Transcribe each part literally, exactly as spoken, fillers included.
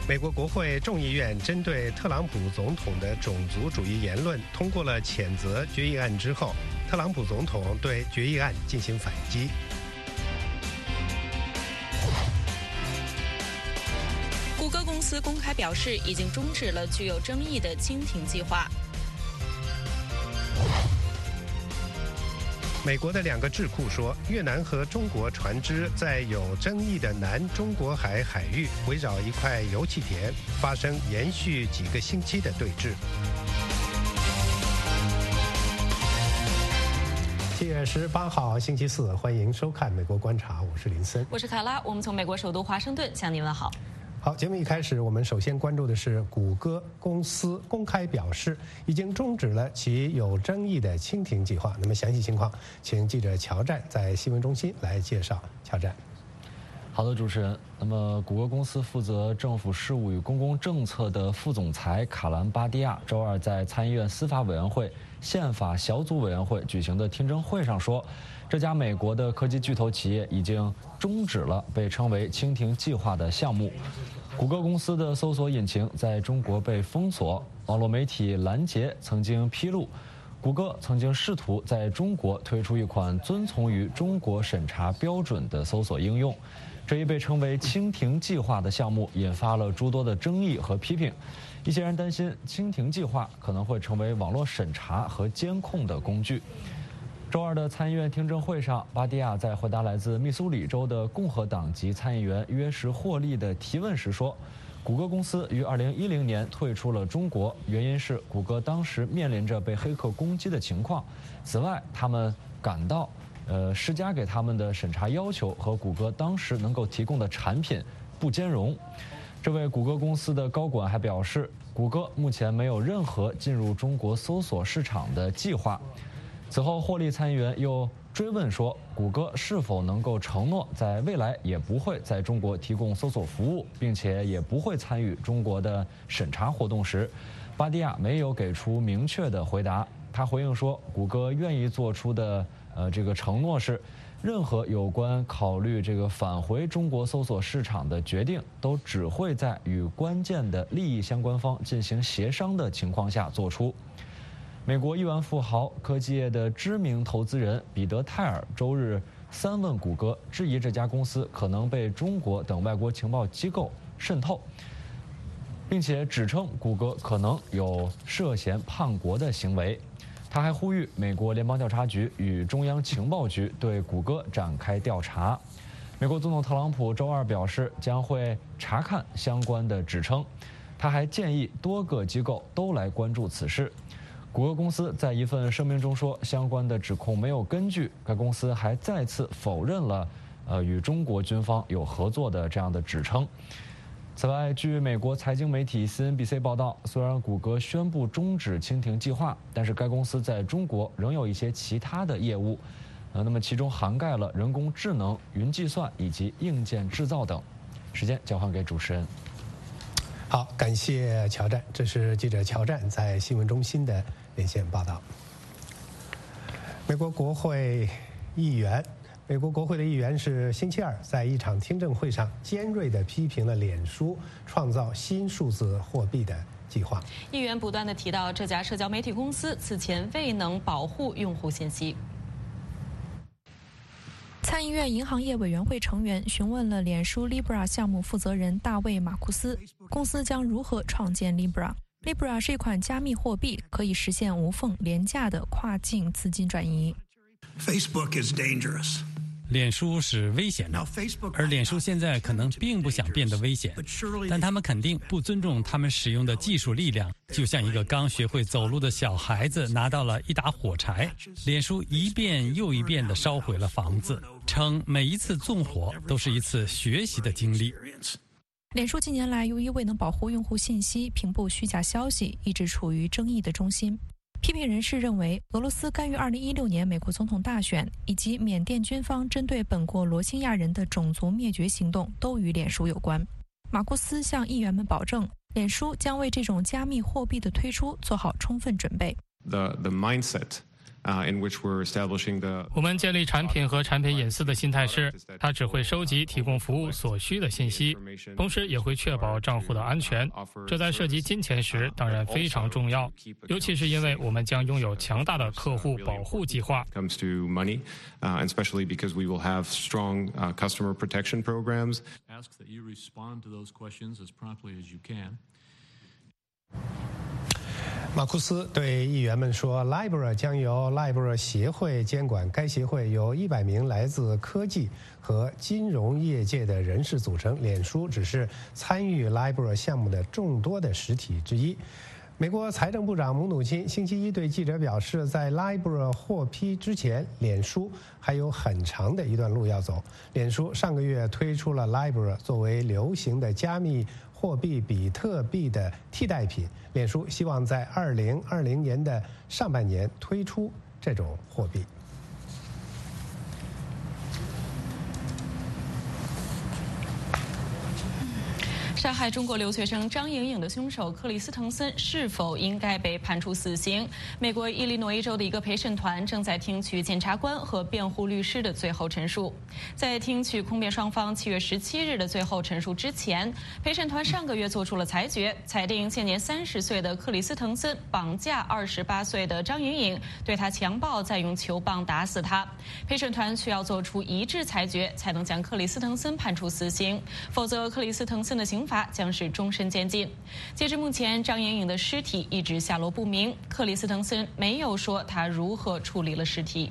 美国国会众议院针对特朗普总统的种族主义言论通过了谴责决议案之后，特朗普总统对决议案进行反击。 谷歌公司公开表示，已经终止了具有争议的蜻蜓计划。 美国的两个智库说，越南和中国船只在有争议的南中国海海域围绕一块油气田发生延续几个星期的对峙。七月十八号星期四，欢迎收看《美国观察》，我是林森， 我是卡拉，我们从美国首都华盛顿向您问好。 好，节目一开始，我们首先关注的是谷歌公司公开表示，已经终止了其有争议的蜻蜓计划。那么详细情况，请记者乔战在新闻中心来介绍。乔战。 好的，主持人。那么，谷歌公司负责政府事务与公共政策的副总裁卡兰巴蒂亚周二在参议院司法委员会宪法小组委员会举行的听证会上说，这家美国的科技巨头企业已经终止了被称为蜻蜓计划的项目。谷歌公司的搜索引擎在中国被封锁。网络媒体拦截曾经披露，谷歌曾经试图在中国推出一款遵从于中国审查标准的搜索应用。这一被称为蜻蜓计划的项目引发了诸多的争议和批评。一些人担心蜻蜓计划可能会成为网络审查和监控的工具。周二的参议院听证会上，巴蒂亚在回答来自密苏里州的共和党籍参议员约什霍利的提问时说，谷歌公司于二零一零年退出了中国，原因是谷歌当时面临着被黑客攻击的情况。此外，他们感到呃，施加给他们的审查要求和谷歌当时能够提供的产品不兼容。这位谷歌公司的高管还表示，谷歌目前没有任何进入中国搜索市场的计划。此后，霍利参议员又追问说，谷歌是否能够承诺在未来也不会在中国提供搜索服务，并且也不会参与中国的审查活动时，巴蒂亚没有给出明确的回答。他回应说，谷歌愿意做出的呃这个承诺是，任何有关考虑这个返回中国搜索市场的决定，都只会在与关键的利益相关方进行协商的情况下做出。美国亿万富豪、科技业的知名投资人彼得·泰尔周日三问谷歌，质疑这家公司可能被中国等外国情报机构渗透，并且指称谷歌可能有涉嫌叛国的行为。他还呼吁美国联邦调查局与中央情报局对谷歌展开调查。美国总统特朗普周二表示，将会查看相关的指称。他还建议多个机构都来关注此事。谷歌公司在一份声明中说，相关的指控没有根据。该公司还再次否认了，呃，与中国军方有合作的这样的指称。此外，据美国财经媒体 C N B C 报道，虽然谷歌宣布终止蜻蜓计划，但是该公司在中国仍有一些其他的业务，呃，那么其中涵盖了人工智能、云计算以及硬件制造等。时间交还给主持人。 好，感谢乔战，这是记者乔战在新闻中心的连线报道。美国国会议员，美国国会的议员是星期二在一场听证会上尖锐地批评了脸书创造新数字货币的计划。 议员不断地提到这家社交媒体公司此前未能保护用户信息。 参议院银行业委员会成员询问了脸书 Libra 项目负责人大卫·马库斯，公司将如何创建 Libra。Libra 是一款加密货币，可以实现无缝廉价的跨境资金转移。 Facebook is dangerous. 脸书是危险的，而脸书现在可能并不想变得危险，但他们肯定不尊重他们使用的技术力量，就像一个刚学会走路的小孩子拿到了一打火柴，脸书一遍又一遍地烧毁了房子，称每一次纵火都是一次学习的经历。 脸书近年来由于未能保护用户信息、屏蔽虚假消息，一直处于争议的中心。批评人士认为，俄罗斯干预二零一六年美国总统大选，以及缅甸军方针对本国罗兴亚人的种族灭绝行动都与脸书有关。马库斯向议员们保证，脸书将为这种加密货币的推出做好充分准备。 The, the mindset 我们建立产品和产品隐私的心态是，它只会收集提供服务所需的信息，同时也会确保账户的安全。这在涉及金钱时当然非常重要，尤其是因为我们将拥有强大的客户保护计划。 马库斯对议员们说 ，Libra 将由 Libra 协会监管，该协会由一百名来自科技和金融业界的人士组成。脸书只是参与 Libra 项目的众多的实体之一。美国财政部长姆努钦星期一对记者表示，在 Libra 获批之前，脸书还有很长的一段路要走。脸书上个月推出了 Libra 作为流行的加密货币比特币的替代品，脸书希望在二零二零年的上半年推出这种货币。 杀害中国留学生张莹莹的凶手克里斯滕森是否应该被判处死刑？美国伊利诺伊州的一个陪审团正在听取检察官和辩护律师的最后陈述。在听取控辩双方七月十七日的最后陈述之前，陪审团上个月做出了裁决，裁定现年三十岁的克里斯滕森绑架二十八岁的张莹莹，对他强暴，再用球棒打死他。陪审团需要做出一致裁决，才能将克里斯滕森判处死刑，否则克里斯滕森的刑罚将是终身监禁。截至目前，张莹莹的尸体一直下落不明，克里斯滕森没有说他如何处理了尸体。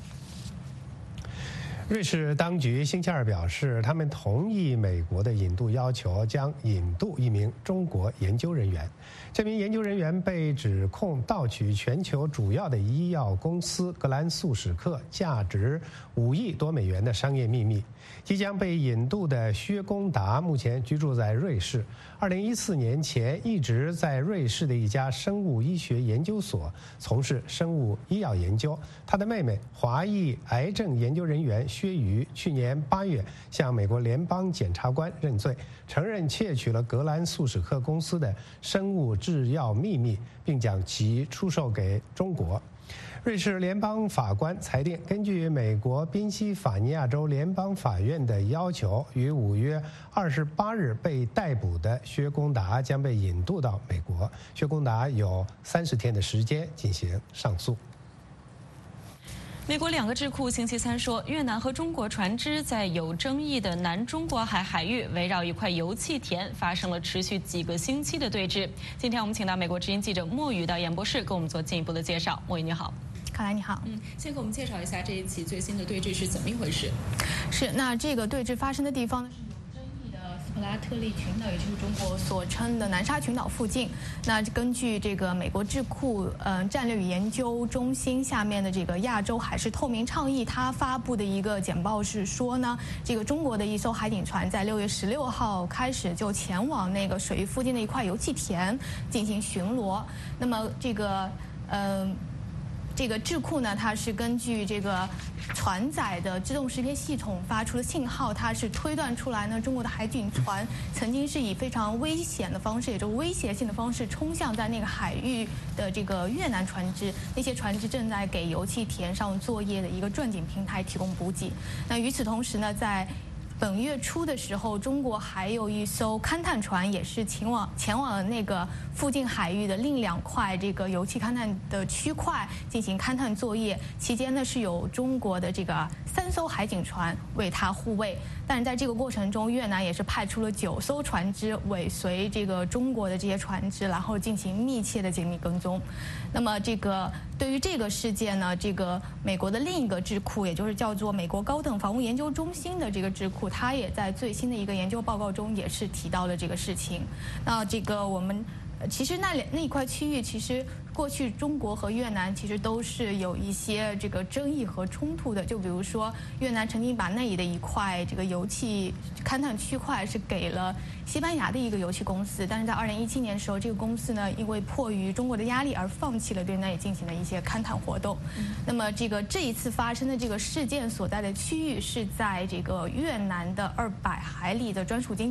瑞士当局星期二表示，他们同意美国的引渡要求，将引渡一名中国研究人员。这名研究人员被指控盗取全球主要的医药公司格兰素史克价值五亿多美元的商业秘密。即将被引渡的薛公达目前居住在瑞士，二零一四年前一直在瑞士的一家生物医学研究所从事生物医药研究。他的妹妹华裔癌症研究人员薛瑜去年八月向美国联邦检察官认罪，承认窃取了格兰素史克公司的生物制药秘密，并将其出售给中国。瑞士联邦法官裁定，根据美国宾夕法尼亚州联邦法院的要求，于五月二十八日被逮捕的薛公达将被引渡到美国。薛公达有三十天的时间进行上诉。 美国两个智库星期三说，越南和中国船只在有争议的南中国海海域围绕一块油气田发生了持续几个星期的对峙。今天我们请到美国之音记者莫宇到演播室给我们做进一步的介绍。莫宇你好。 卡莱你好， 嗯，先给我们介绍一下这一起最新的对峙是怎么一回事？ 是，那这个对峙发生的地方呢是有争议的斯普拉特利群岛，也就是中国所称的南沙群岛附近。那根据这个美国智库呃战略与研究中心下面的这个亚洲海事透明倡议，它发布的一个简报是说呢，这个中国的一艘海警船在六月十六号开始就前往那个水域附近的一块油气田进行巡逻。那么这个嗯。呃这个智库呢，它是根据这个船载的自动识别系统发出的信号，它是推断出来呢，中国的海警船曾经是以非常危险的方式，也就是威胁性的方式冲向在那个海域的这个越南船只，那些船只正在给油气田上作业的一个钻井平台提供补给。那与此同时呢，在本月初的时候，中国还有一艘勘探船也是前往前往了那个附近海域的另两块这个油气勘探的区块进行勘探作业，期间呢是有中国的这个三艘海警船为它护卫。但是在这个过程中，越南也是派出了九艘船只尾随这个中国的这些船只，然后进行密切的紧密跟踪。那么这个对于这个事件呢，这个美国的另一个智库，也就是叫做美国高等防务研究中心的这个智库，它也在最新的一个研究报告中也是提到了这个事情。那这个我们其实那那一块区域，其实过去中国和越南其实都是有一些这个争议和冲突的。就比如说，越南曾经把那里的一块这个油气勘探区块是给了西班牙的一个油气公司，但是在二零一七年的时候，这个公司呢因为迫于中国的压力而放弃了对那里进行的一些勘探活动。嗯、那么这个这一次发生的这个事件所在的区域是在这个越南的二百海里的专属经济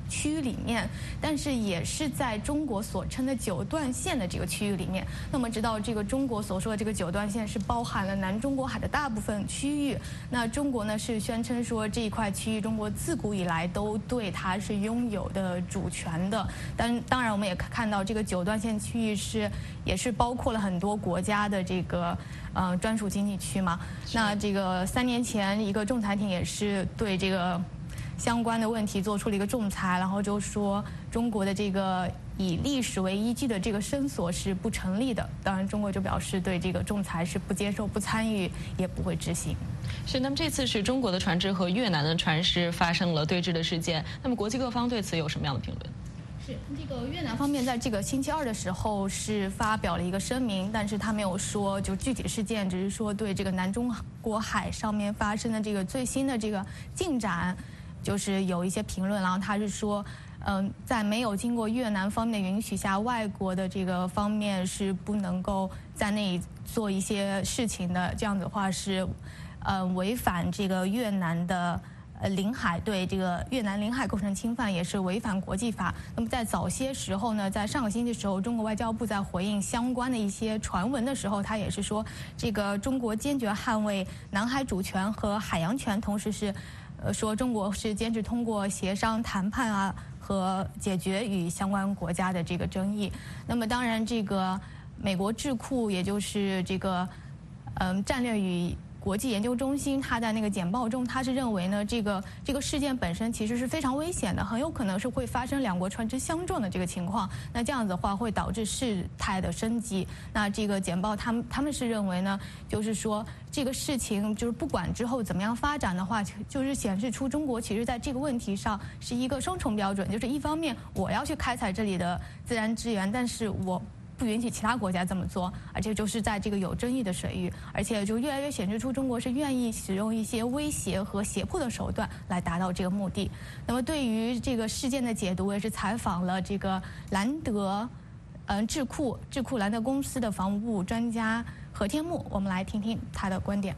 区域里面，但是也是在中国所称的九段线的这个区域里面。那么知道这个中国所说的这个九段线是包含了南中国海的大部分区域，那中国呢是宣称说这一块区域中国自古以来都对它是拥有的主权的。但当然我们也看到这个九段线区域是也是包括了很多国家的这个呃专属经济区嘛。那这个三年前一个仲裁庭也是对这个相关的问题做出了一个仲裁，然后就说中国的这个以历史为依据的这个申索是不成立的。当然中国就表示对这个仲裁是不接受、不参与，也不会执行。 是，那么这次是中国的船只和越南的船只发生了对峙的事件，那么国际各方对此有什么样的评论？ 是这个越南方面在这个星期二的时候是发表了一个声明，但是他没有说就具体事件，只是说对这个南中国海上面发生的这个最新的这个进展，就是有一些评论。然后他是说，嗯，在没有经过越南方面的允许下，外国的这个方面是不能够在那里做一些事情的。这样子的话是，呃，违反这个越南的。呃，领海对这个越南领海构成侵犯，也是违反国际法。那么在早些时候呢，在上个星期的时候，中国外交部在回应相关的一些传闻的时候，他也是说，这个中国坚决捍卫南海主权和海洋权，同时是，呃，说中国是坚持通过协商谈判啊和解决与相关国家的这个争议。那么当然，这个美国智库，也就是这个，嗯，战略与国际研究中心，他在那个简报中，他是认为呢，这个这个事件本身其实是非常危险的，很有可能是会发生两国船只相撞的这个情况。那这样子的话，会导致事态的升级。那这个简报，他们他们是认为呢，就是说这个事情就是不管之后怎么样发展的话，就是显示出中国其实在这个问题上是一个双重标准，就是一方面我要去开采这里的自然资源，但是我不允许其他国家这么做，而且就是在这个有争议的水域，而且就越来越显示出中国是愿意使用一些威胁和胁迫的手段来达到这个目的。那么对于这个事件的解读，我也是采访了这个兰德，嗯、呃，智库智库兰德公司的防务部专家何天木，我们来听听他的观点。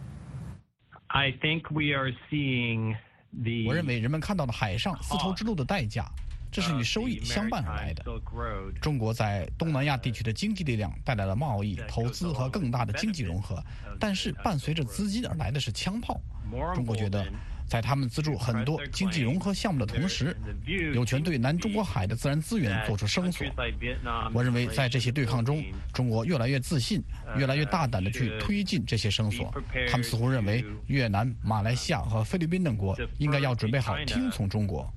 I think we are seeing the 我认为人们看到的海上丝绸之路的代价，这是与收益相伴而来的。中国在东南亚地区的经济力量带来了贸易、投资和更大的经济融合，但是伴随着资金而来的是枪炮。中国觉得，在他们资助很多经济融合项目的同时，有权对南中国海的自然资源做出声索。我认为，在这些对抗中，中国越来越自信，越来越大胆地去推进这些声索。他们似乎认为，越南、马来西亚和菲律宾等国应该要准备好听从中国。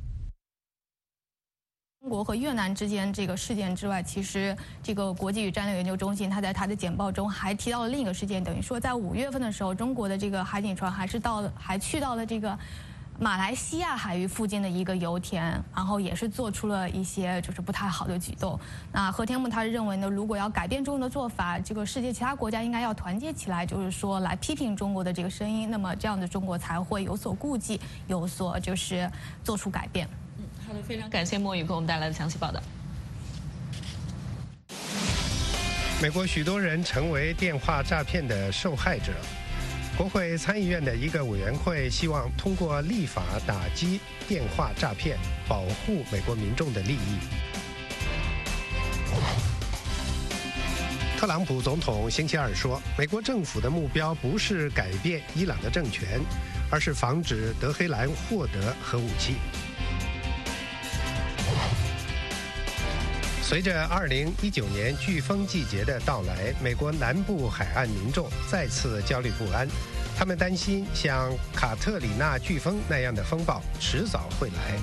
中国和越南之间这个事件之外，其实这个国际与战略研究中心，它在它的简报中还提到了另一个事件，等于说在五月份的时候，中国的这个海警船还是到了，还去到了这个马来西亚海域附近的一个油田，然后也是做出了一些就是不太好的举动。那何天木他是认为呢，如果要改变中国的做法，这个世界其他国家应该要团结起来，就是说来批评中国的这个声音，那么这样的中国才会有所顾忌，有所就是做出改变。 好的，非常感谢莫宇给我们带来的详细报道。 美国许多人成为电话诈骗的受害者。国会参议院的一个委员会希望通过立法打击电话诈骗，保护美国民众的利益。特朗普总统星期二说，美国政府的目标不是改变伊朗的政权，而是防止德黑兰获得核武器。随着二零一九年飓风季节的到来，美国南部海岸民众再次焦虑不安，他们担心像卡特里娜飓风那样的风暴迟早会来。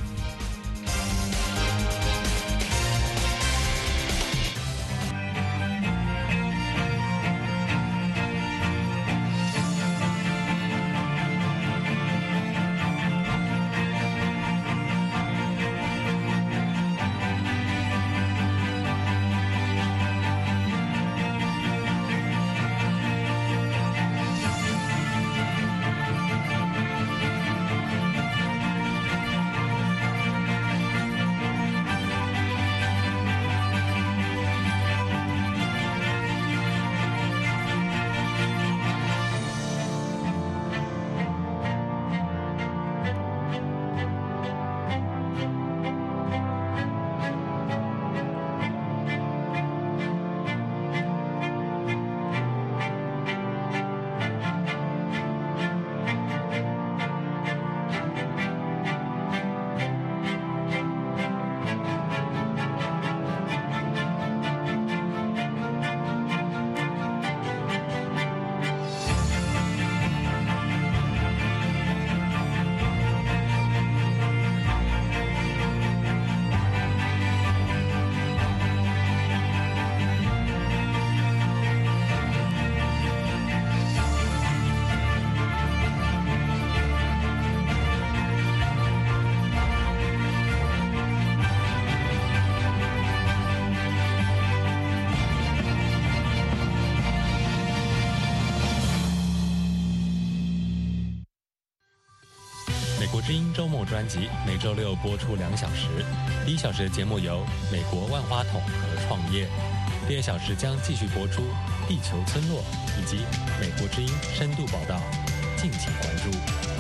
国之音周末专辑每周六播出两小时，第一小时的节目由美国万花筒和创业，第二小时将继续播出地球村落以及美国之音深度报道，敬请关注。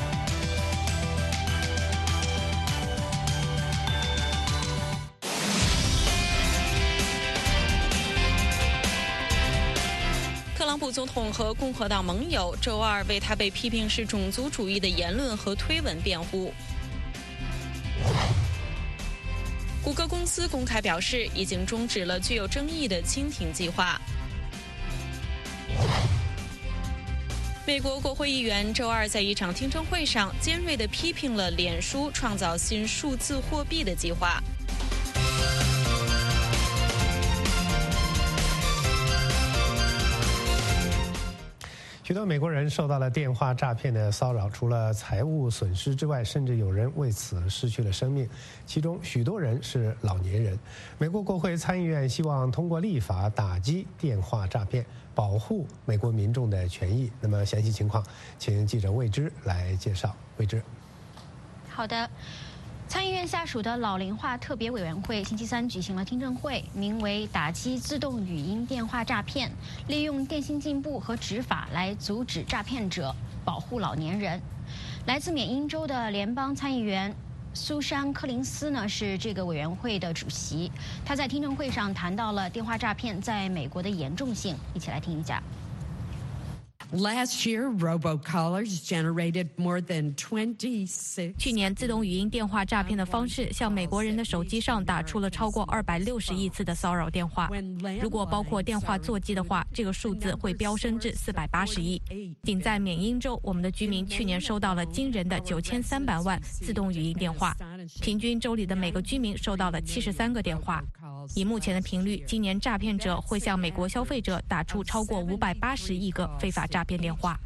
特朗普总统和共和党盟友周二为他被批评是种族主义的言论和推文辩护。谷歌公司公开表示，已经终止了具有争议的蜻蜓计划。美国国会议员周二在一场听证会上尖锐地批评了脸书创造新数字货币的计划。 许多美国人受到了电话诈骗的骚扰，除了财务损失之外，甚至有人为此失去了生命，其中许多人是老年人。美国国会参议院希望通过立法打击电话诈骗，保护美国民众的权益。那么详细情况，请记者魏之来介绍。魏之， 好的。参议院下属的老龄化特别委员会星期三举行了听证会，名为“打击自动语音电话诈骗”，利用电信进步和执法来阻止诈骗者，保护老年人。来自缅因州的联邦参议员苏珊·柯林斯呢是这个委员会的主席，他在听证会上谈到了电话诈骗在美国的严重性，一起来听一下。 Last year, robocallers generated more than twenty-six. 去年，自动语音电话诈骗的方式向美国人的手机上打出了超过二百六十亿次的骚扰电话。如果包括电话座机的话，这个数字会飙升至四百八十亿。仅在缅因州，我们的居民去年收到了惊人的九千三百万自动语音电话，平均州里的每个居民收到了七十三个电话。以目前的频率，今年诈骗者会向美国消费者打出超过五百八十亿个非法诈骗电话。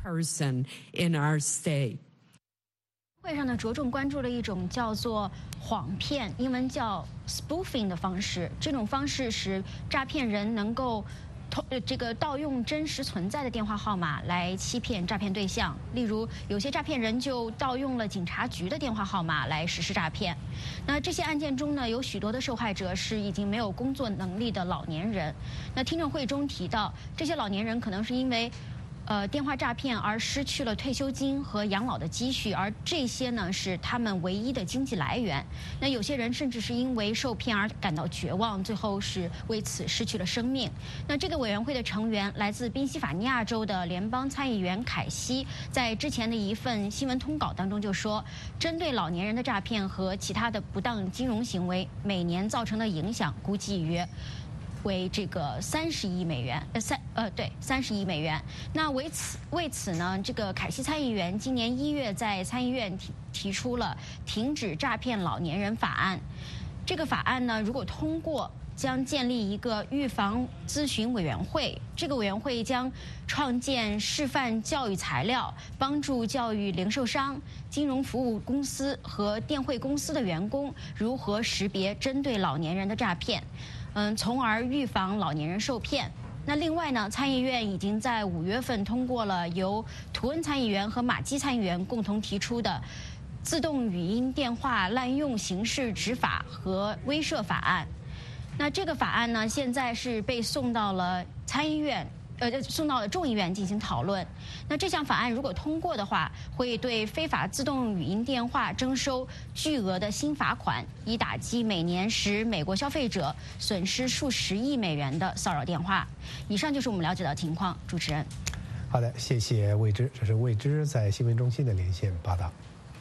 会上呢，着重关注了一种叫做谎骗，英文叫 spoofing 的方式。这种方式使诈骗人能够这个盗用真实存在的电话号码来欺骗诈骗对象，例如有些诈骗人就盗用了警察局的电话号码来实施诈骗。那这些案件中呢，有许多的受害者是已经没有工作能力的老年人。那听证会中提到，这些老年人可能是因为呃，电话诈骗而失去了退休金和养老的积蓄，而这些呢是他们唯一的经济来源。那有些人甚至是因为受骗而感到绝望，最后是为此失去了生命。那这个委员会的成员来自宾夕法尼亚州的联邦参议员凯西，在之前的一份新闻通稿当中就说，针对老年人的诈骗和其他的不当金融行为，每年造成的影响估计约为这个三十亿美元，呃三呃对三十亿美元。那为此为此呢，这个凯西参议员今年一月在参议院提提出了停止诈骗老年人法案。这个法案呢，如果通过，将建立一个预防咨询委员会。这个委员会将创建示范教育材料，帮助教育零售商、金融服务公司和电汇公司的员工如何识别针对老年人的诈骗。嗯，从而预防老年人受骗。那另外呢，参议院已经在五月份通过了由图恩参议员和马基参议员共同提出的自动语音电话滥用刑事执法和威慑法案。那这个法案呢，现在是被送到了参议院。呃，送到了众议院进行讨论。那这项法案如果通过的话，会对非法自动语音电话征收巨额的新罚款，以打击每年使美国消费者损失数十亿美元的骚扰电话。以上就是我们了解到的情况。主持人， 好的，谢谢魏之，这是魏之在新闻中心的连线报道。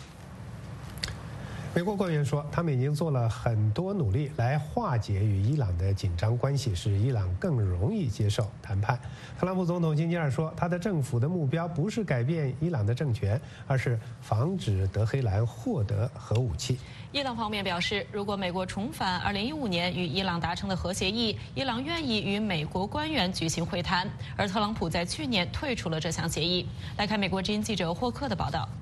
美国官员说，他们已经做了很多努力来化解与伊朗的紧张关系，使伊朗更容易接受谈判。特朗普总统星期二说，他的政府的目标不是改变伊朗的政权，而是防止德黑兰获得核武器。 伊朗方面表示，如果美国重返二零一五年与伊朗达成的核协议，伊朗愿意与美国官员举行会谈。而特朗普在去年退出了这项协议。来看美国之音记者霍克的报道。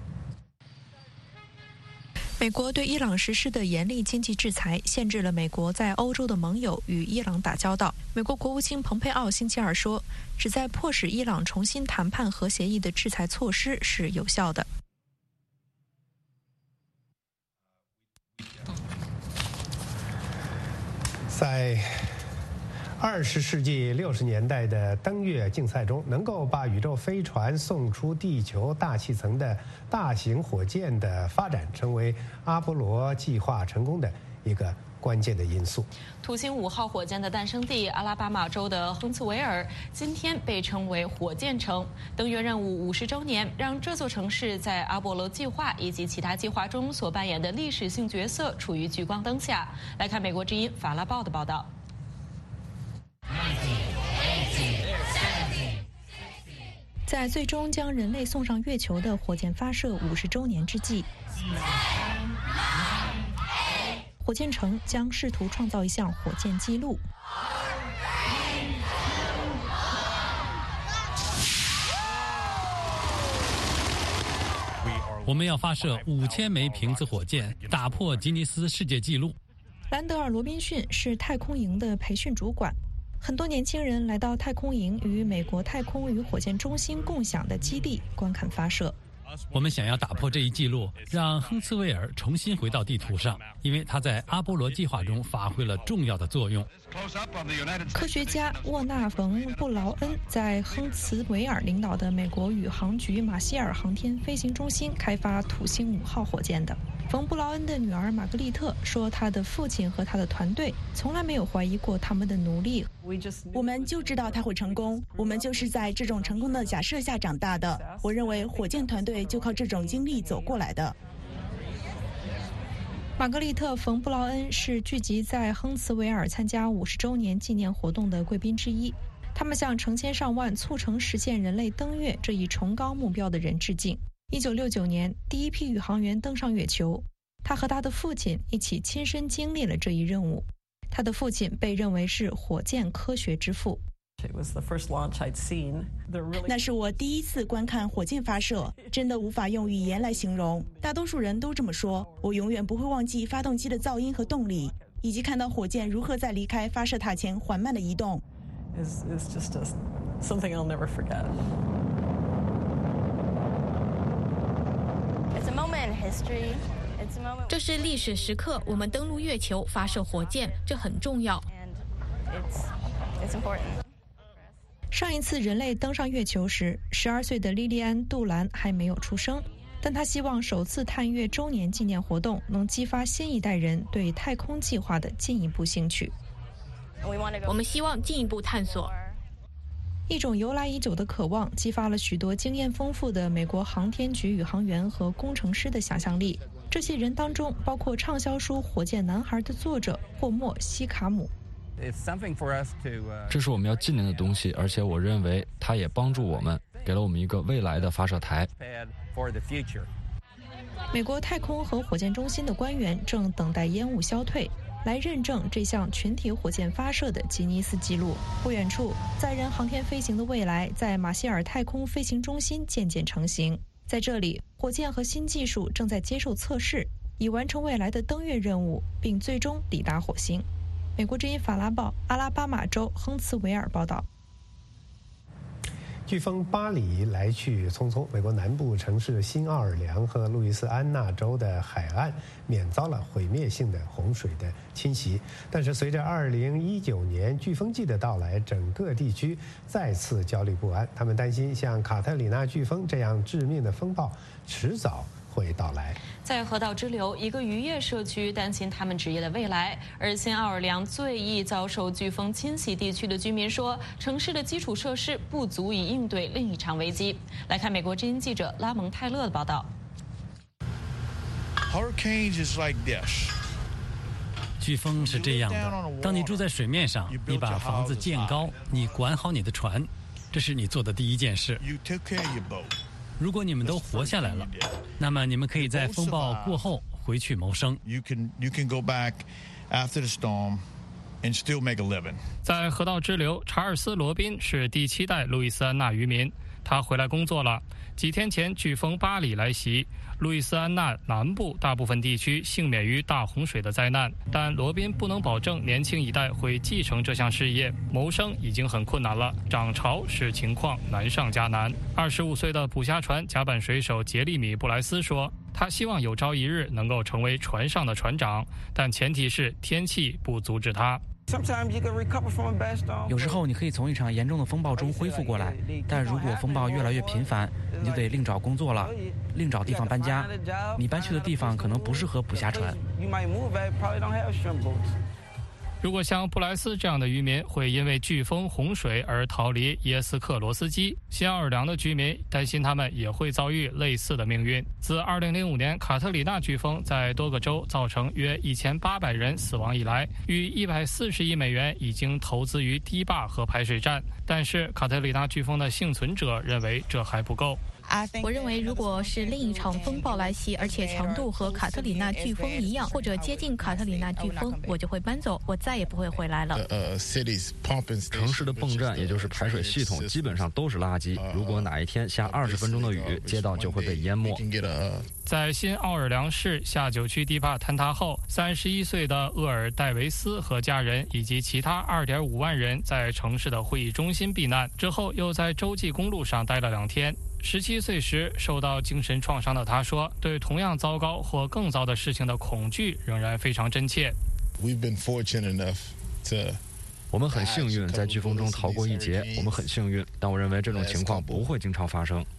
美国对伊朗实施的严厉经济制裁，限制了美国在欧洲的盟友与伊朗打交道。美国国务卿蓬佩奥星期二说，旨在迫使伊朗重新谈判核协议的制裁措施是有效的。 在二十世纪六十年代的登月竞赛中，能够把宇宙飞船送出地球大气层的大型火箭的发展，成为阿波罗计划成功的一个关键的因素。 土星五号火箭的诞生地阿拉巴马州的亨茨维尔，今天被称为火箭城。登月任务五十周年，让这座城市在阿波罗计划以及其他计划中所扮演的历史性角色处于聚光灯下。来看美国之音法拉报的报道。 在最终将人类送上月球的火箭发射五十周年之际，火箭城将试图创造一项火箭纪录。 我们要发射五千枚瓶子火箭，打破吉尼斯世界纪录。 兰德尔·罗宾逊是太空营的培训主管。很多年轻人来到太空营与美国太空与火箭中心共享的基地观看发射。 我们想要打破这一记录，让亨茨维尔重新回到地图上，因为它在阿波罗计划中发挥了重要的作用。 科学家沃纳·冯·布劳恩在亨茨维尔领导的美国宇航局马歇尔航天飞行中心开发土星五号火箭的。冯·布劳恩的女儿玛格丽特说，他的父亲和他的团队从来没有怀疑过他们的努力。 我们就知道他会成功，我们就是在这种成功的假设下长大的。我认为火箭团队就靠这种经历走过来的。 玛格丽特·冯·布劳恩是聚集在亨茨维尔参加五十周年纪念活动的贵宾之一。他们向成千上万促成实现人类登月这一崇高目标的人致敬。一九六九年，第一批宇航员登上月球，他和他的父亲一起亲身经历了这一任务。他的父亲被认为是火箭科学之父。 那是我第一次观看火箭发射，真的无法用语言来形容。大多数人都这么说。我永远不会忘记发动机的噪音和动力，以及看到火箭如何在离开发射塔前缓慢的移动。 这是历史时刻，我们登陆月球，发射火箭，这很重要。 上一次人类登上月球时，十二岁的莉莉安·杜兰还没有出生，但她希望首次探月周年纪念活动能激发新一代人对太空计划的进一步兴趣。 我们希望进一步探索。 一种由来已久的渴望激发了许多经验丰富的美国航天局宇航员和工程师的想象力。这些人当中包括畅销书《火箭男孩》的作者霍默·西卡姆。 这是我们要纪念的东西，而且我认为它也帮助我们，给了我们一个未来的发射台。 美国太空和火箭中心的官员正等待烟雾消退，来认证这项群体火箭发射的吉尼斯纪录。不远处，载人航天飞行的未来在马歇尔太空飞行中心渐渐成型。在这里，火箭和新技术正在接受测试，以完成未来的登月任务，并最终抵达火星。美国之音法拉报阿拉巴马州亨茨维尔报道。 飓风巴里来去匆匆，美国南部城市新奥尔良和路易斯安那州的海岸免遭了毁灭性的洪水的侵袭。但是随着二零一九年飓风季的到来，整个地区再次焦虑不安。他们担心像卡特里娜飓风这样致命的风暴迟早会到来。 在河道支流，一个渔业社区担心他们职业的未来。而新奥尔良最易遭受飓风侵袭地区的居民说，城市的基础设施不足以应对另一场危机。来看美国之音记者拉蒙泰勒的报道。 Hurricanes is like this. 飓风是这样的：当你住在水面上，你把房子建高，你管好你的船，这是你做的第一件事。如果你们都活下来了，那么你们可以在风暴过后回去谋生。 在河道支流，查尔斯·罗宾是第七代路易斯安那渔民，他回来工作了。几天前，飓风巴里来袭，路易斯安那南部大部分地区幸免于大洪水的灾难，但罗宾不能保证年轻一代会继承这项事业，谋生已经很困难了，涨潮使情况难上加难。二十五岁的捕虾船甲板水手杰利米·布莱斯说，他希望有朝一日能够成为船上的船长，但前提是天气不阻止他。 有时候你可以从一场严重的风暴中恢复过来，但如果风暴越来越频繁，你就得另找工作了，另找地方搬家。你搬去的地方可能不适合捕虾船。 如果像布莱斯这样的渔民会因为飓风、洪水而逃离耶斯克罗斯基，新奥尔良的居民担心他们也会遭遇类似的命运。自二零零五年卡特里娜飓风在多个州造成约一千八百人死亡以来，逾一百四十亿美元已经投资于堤坝和排水站。但是卡特里娜飓风的幸存者认为这还不够。 我认为，如果是另一场风暴来袭，而且强度和卡特里娜飓风一样，或者接近卡特里娜飓风，我就会搬走，我再也不会回来了。 城市的泵站，也就是排水系统，基本上都是垃圾。如果哪一天下二十分钟的雨，街道就会被淹没。 在新奥尔良市下九区堤坝坍塌后，三十一岁的厄尔戴维斯和家人以及其他二点五万人在城市的会议中心避难，之后又在洲际公路上待了两天。十七岁时受到精神创伤的他说，对同样糟糕或更糟的事情的恐惧仍然非常真切。 我们很幸运在飓风中逃过一劫，我们很幸运，但我认为这种情况不会经常发生。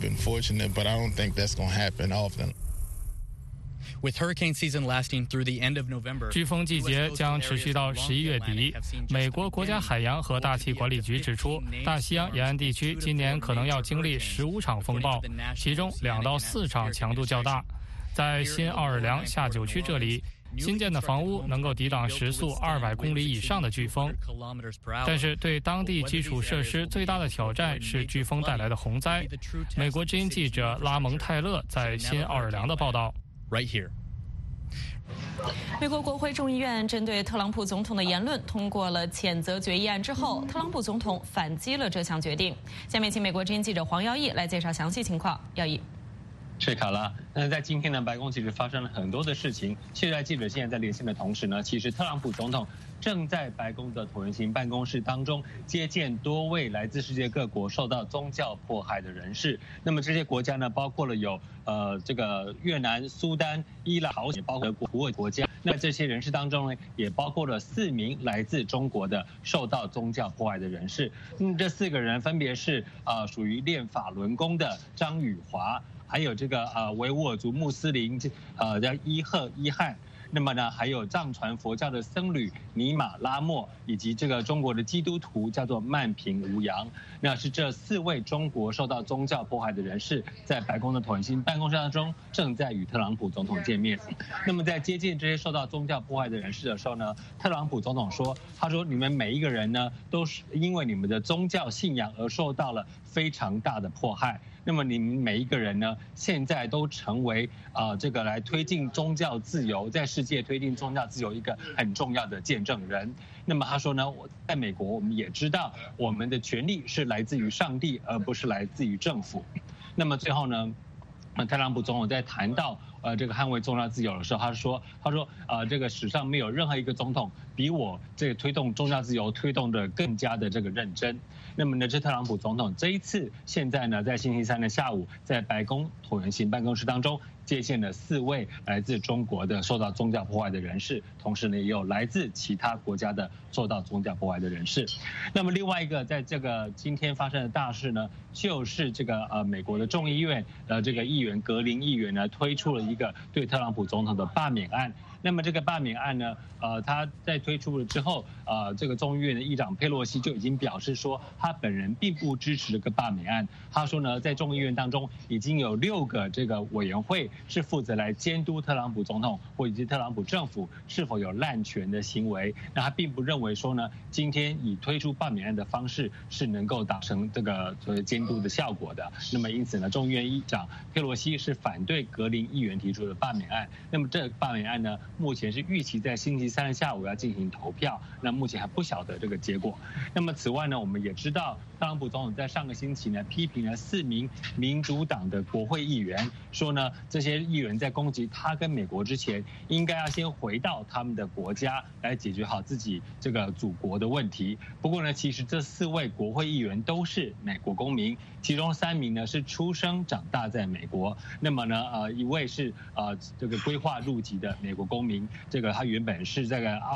飓风季节将持续到十一月底。美国国家海洋和大气管理局指出，大西洋沿岸地区今年可能要经历十五场风暴，其中两到四场强度较大。在新奥尔良下九区这里，新建的房屋能够抵挡时速二百公里以上的飓风，但是对当地基础设施最大的挑战是飓风带来的洪灾。美国之音记者拉蒙泰勒在新奥尔良的报道。 Right here. 美国国会众议院针对特朗普总统的言论通过了谴责决议案之后，特朗普总统反击了这项决定。下面请美国之音记者黄耀义来介绍详细情况。耀义。 是卡拉，那在今天呢，白宫其实发生了很多的事情。现在记者现在在连线的同时呢，其实特朗普总统正在白宫的椭圆形办公室当中接见多位来自世界各国受到宗教迫害的人士。那么这些国家呢，包括了有呃这个越南、苏丹、伊朗、朝鲜，包括土耳其国家。那这些人士当中呢，也包括了四名来自中国的受到宗教迫害的人士。嗯，这四个人分别是啊、呃、属于练法轮功的张宇华。还有这个呃维吾尔族穆斯林呃叫伊赫伊汉，那么呢还有藏传佛教的僧侣尼玛拉莫，以及这个中国的基督徒叫做曼平吴阳。那是这四位中国受到宗教迫害的人士，在白宫的椭圆形办公室当中正在与特朗普总统见面。那么在接见这些受到宗教迫害的人士的时候呢，特朗普总统说，他说你们每一个人呢都是因为你们的宗教信仰而受到了非常大的迫害。那么你们每一个人呢，现在都成为啊、呃、这个来推进宗教自由，在世界推进宗教自由一个很重要的见证人。那么他说呢，我在美国我们也知道，我们的权利是来自于上帝，而不是来自于政府。那么最后呢，特朗普总统在谈到呃这个捍卫宗教自由的时候，他说他说呃这个史上没有任何一个总统比我这个推动宗教自由推动的更加的这个认真。那么呢，这特朗普总统这一次现在呢，在星期三的下午，在白宫椭圆形办公室当中接见了四位来自中国的受到宗教迫害的人士，同时呢，也有来自其他国家的受到宗教迫害的人士。那么另外一个，在这个今天发生的大事呢，就是这个呃美国的众议院呃这个议员格林议员呢推出了一个对特朗普总统的罢免案。那么这个罢免案呢，呃，他在推出了之后，呃，这个众议院的议长佩洛西就已经表示说，他本人并不支持这个罢免案。他说呢，在众议院当中已经有六个这个委员会是负责来监督特朗普总统或以及特朗普政府是否有滥权的行为。那他并不认为说呢，今天以推出罢免案的方式是能够达成这个所谓监督的效果的。那么因此呢，众议院议长佩洛西是反对格林议员提出的罢免案。那么这个罢免案呢，目前是预期在星期三下午要进行投票，那目前还不晓得这个结果。那么此外呢，我们也知道，特朗普总统在上个星期呢批评了四名民主党的国会议员，说呢这些议员在攻击他跟美国之前，应该要先回到他们的国家来解决好自己这个祖国的问题。不过呢，其实这四位国会议员都是美国公民，其中三名呢是出生长大在美国，那么呢呃一位是呃这个规划入籍的美国公民。这个他原本是这个奥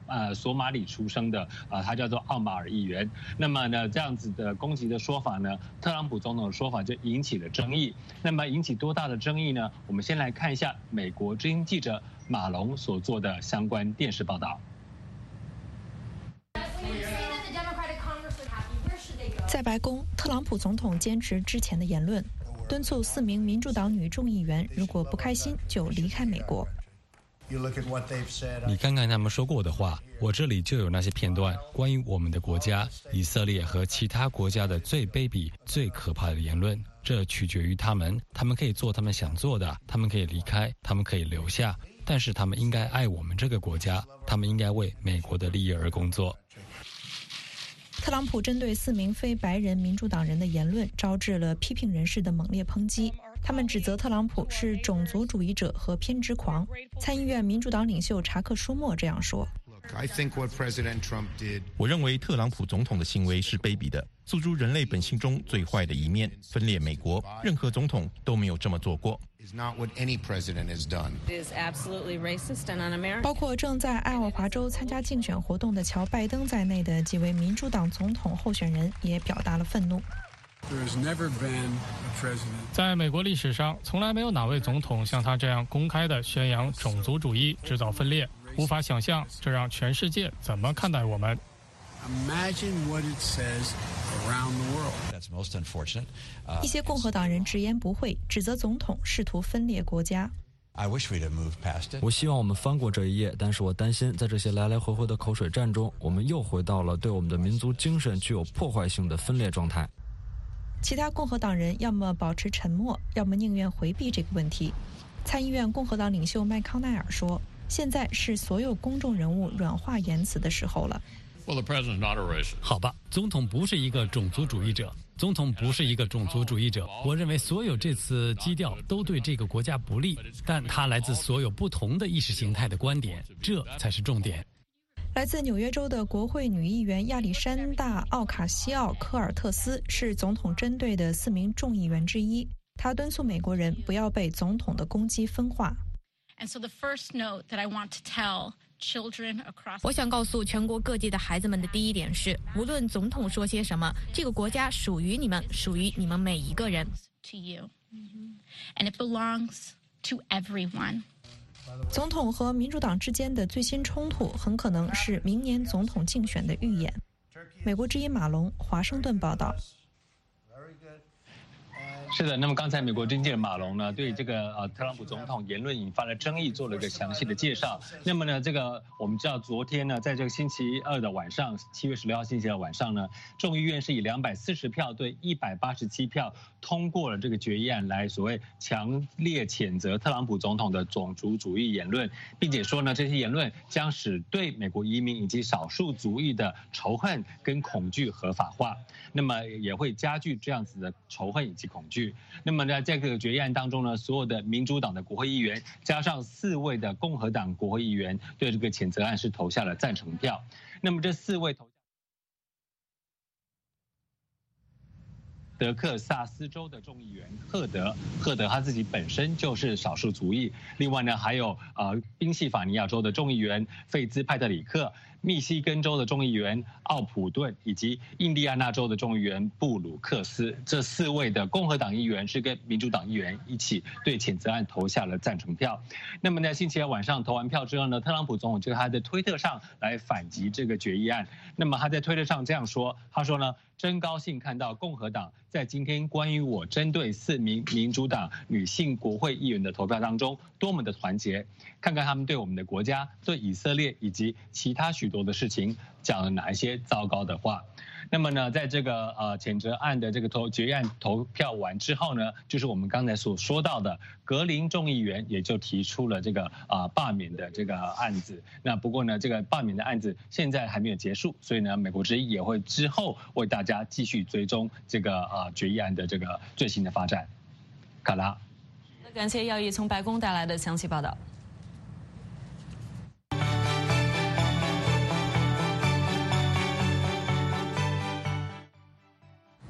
呃索马里出生的啊，他叫做奥马尔议员。那么呢，这样子的攻击的说法呢，特朗普总统的说法就引起了争议。那么引起多大的争议呢？我们先来看一下美国之音记者马龙所做的相关电视报道。 在白宫，特朗普总统坚持之前的言论，敦促四名民主党女众议员如果不开心就离开美国。 你看看他们说过的话，我这里就有那些片段，关于我们的国家以色列和其他国家的最卑鄙、最可怕的言论。这取决于他们，他们可以做他们想做的，他们可以离开，他们可以留下，但是他们应该爱我们这个国家，他们应该为美国的利益而工作。 特朗普针对四名非白人民主党人的言论招致了批评人士的猛烈抨击，他们指责特朗普是种族主义者和偏执狂。参议院民主党领袖查克·舒默这样说： 我认为特朗普总统的行为是卑鄙的，诉诸人类本性中最坏的一面，分裂美国。任何总统都没有这么做过。 包括正在爱奥华州参加竞选活动的乔·拜登在内的几位民主党总统候选人也表达了愤怒。 在美国历史上，从来没有哪位总统像他这样公开地宣扬种族主义，制造分裂。无法想象这让全世界怎么看待我们。 一些共和党人直言不讳，指责总统试图分裂国家。 我希望我们翻过这一页，但是我担心在这些来来回回的口水战中，我们又回到了对我们的民族精神具有破坏性的分裂状态。 其他共和党人要么保持沉默，要么宁愿回避这个问题。参议院共和党领袖麦康奈尔说：现在是所有公众人物软化言辞的时候了。 好吧，总统不是一个种族主义者，总统不是一个种族主义者。我认为所有这次基调都对这个国家不利，但它来自所有不同的意识形态的观点，这才是重点。 来自纽约州的国会女议员亚历山大·奥卡西奥·科尔特斯是总统针对的四名众议员之一，她敦促美国人不要被总统的攻击分化。 我想告诉全国各地的孩子们的第一点是，无论总统说些什么，这个国家属于你们，属于你们每一个人。 总统和民主党之间的最新冲突很可能是明年总统竞选的预演。美国之音马龙，华盛顿报道。 是的，那么刚才美国经济人马龙呢，对这个呃特朗普总统言论引发了争议做了一个详细的介绍。那么呢，这个我们知道昨天呢，在这个星期二的晚上，七月十六号星期二晚上呢，众议院是以两百四十票对一百八十七票通过了这个决议案，来所谓强烈谴责特朗普总统的种族主义言论，并且说呢，这些言论将使对美国移民以及少数族裔的仇恨跟恐惧合法化，那么也会加剧这样子的仇恨以及恐惧。那么在这个决议案当中呢，所有的民主党的国会议员加上四位的共和党国会议员对这个谴责案是投下了赞成票。那么这四位投德克萨斯州的众议员赫德，赫德他自己本身就是少数族裔。另外呢，还有呃宾夕法尼亚州的众议员费兹派特里克，密西根州的众议员奥普顿，以及印第安纳州的众议员布鲁克斯，这四位的共和党议员是跟民主党议员一起对谴责案投下了赞成票。那么在星期二晚上投完票之后呢，特朗普总统就在他的推特上来反击这个决议案。那么他在推特上这样说，他说呢，真高兴看到共和党在今天关于我针对四名民主党女性国会议员的投票当中多么的团结，看看他们对我们的国家、对以色列以及其他许多的事情讲了哪一些糟糕的话。那么呢，在这个呃谴责案的这个投决议案投票完之后呢，就是我们刚才所说到的格林众议员也就提出了这个啊、呃、罢免的这个案子。那不过呢，这个罢免的案子现在还没有结束，所以呢，美国之音也会之后为大家继续追踪这个啊、呃、决议案的这个最新的发展。卡拉， 感谢耀毅从白宫带来的详细报道。 好，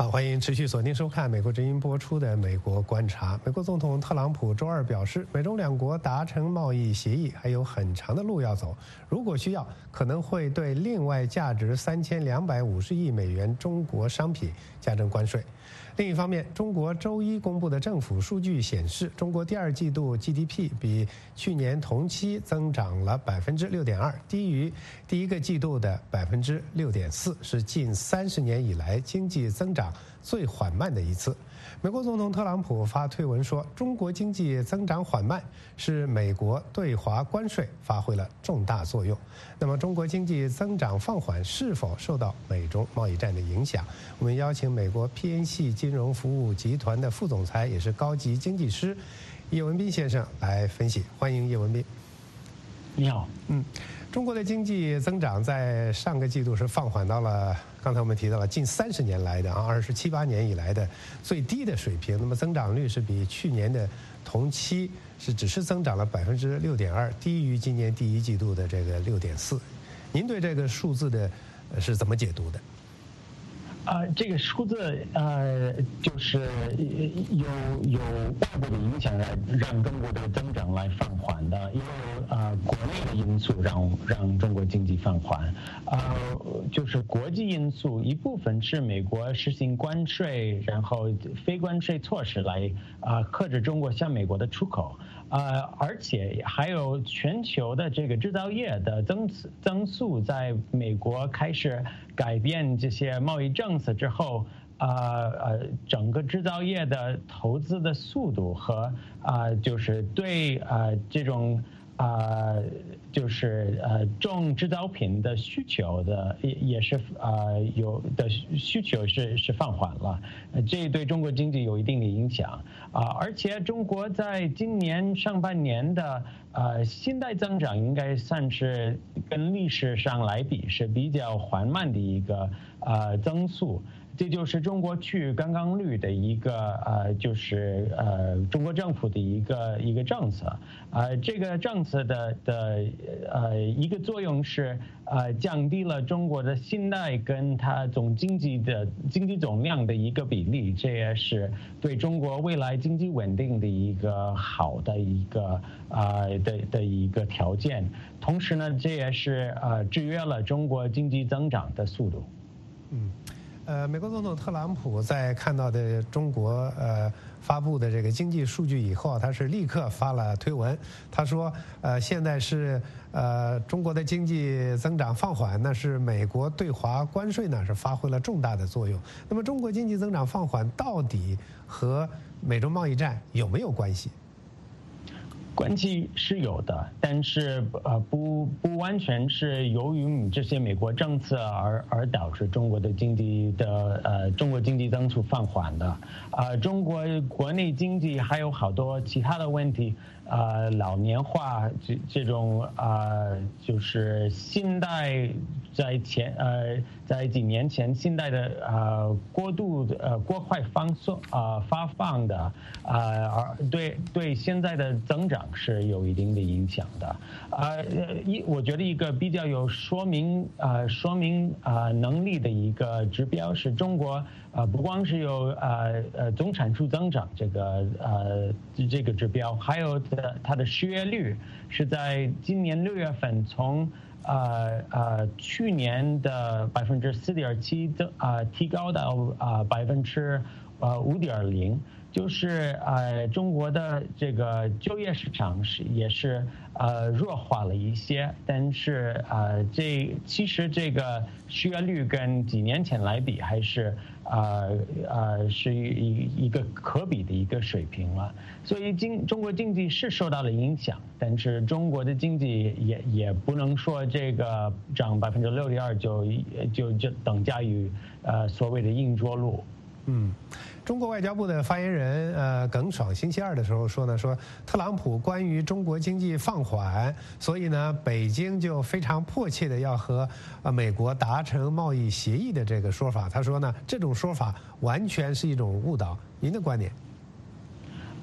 好，欢迎持续锁定收看美国之音播出的《美国观察》。美国总统特朗普周二表示，美中两国达成贸易协议还有很长的路要走，如果需要，可能会对另外价值三千两百五十亿美元中国商品加征关税。另一方面，中国周一公布的政府数据显示，中国第二季度 G D P 比去年同期增长了百分之六点二，低于第一个季度的百分之六点四，是近三十年以来经济增长最缓慢的一次。美国总统特朗普发推文说，中国经济增长缓慢是美国对华关税发挥了重大作用。那么，中国经济增长放缓是否受到美中贸易战的影响？我们邀请美国 P N C 金融服务集团的副总裁，也是高级经济师叶文斌先生来分析。欢迎叶文斌。 你好。 嗯，中国的经济增长在上个季度是放缓到了刚才我们提到了近三十年来的啊二十七八年以来的最低的水平。那么增长率是比去年的同期是只是增长了百分之六点二，低于今年第一季度的这个六点四。您对这个数字的是怎么解读的？ 啊、呃，这个数字呃，就是有有外部的影响来让中国的增长来放缓的，因为呃国内的因素让让中国经济放缓，呃，就是国际因素一部分是美国实行关税，然后非关税措施来啊、呃、克制中国向美国的出口。呃，而且还有全球的这个制造业的增增速，在美国开始改变这些贸易政策之后，呃呃，整个制造业的投资的速度和啊、呃，就是对呃这种啊、呃，就是呃重制造品的需求的也也是呃有的需求是是放缓了，呃，这对中国经济有一定的影响啊、呃，而且中国在今年上半年的呃信贷增长应该算是跟历史上来比是比较缓慢的一个呃增速。这就是中国去杠杆率的一个呃，就是呃中国政府的一个一个政策，呃，这个政策的的呃一个作用是呃降低了中国的信贷跟它总经济的经济总量的一个比例，这也是对中国未来经济稳定的一个好的一个呃的的一个条件。同时呢，这也是呃制约了中国经济增长的速度。 嗯。呃，美国总统特朗普在看到的中国呃发布的这个经济数据以后，他是立刻发了推文，他说，呃，现在是呃中国的经济增长放缓，那是美国对华关税呢是发挥了重大的作用。那么，中国经济增长放缓到底和美中贸易战有没有关系？ 关系是有的，但是呃不不完全是由于这些美国政策而而导致中国的经济的呃中国经济增速放缓的，啊、呃、中国国内经济还有好多其他的问题，呃老年化这这种呃就是信贷在前呃在几年前信贷的呃过度呃过快放松啊、呃、发放的呃而对对现在的增长是有一定的影响的，呃，一我觉得一个比较有说明呃说明呃能力的一个指标是中国呃不光是有呃呃总产出增长这个呃这个指标，还有的它的失业率是在今年六月份从呃呃去年的百分之四点七增啊提高到啊百分之呃五点零。就是呃，中国的这个就业市场是也是呃弱化了一些，但是呃这其实这个失业率跟几年前来比还是呃呃是一一个可比的一个水平了。所以经中国经济是受到了影响，但是中国的经济也也不能说这个涨百分之六点二就就就等价于呃所谓的硬着陆。 嗯。中国外交部的发言人呃耿爽星期二的时候说呢，说特朗普关于中国经济放缓，所以呢北京就非常迫切的要和呃美国达成贸易协议的这个说法，他说呢这种说法完全是一种误导。您的观点？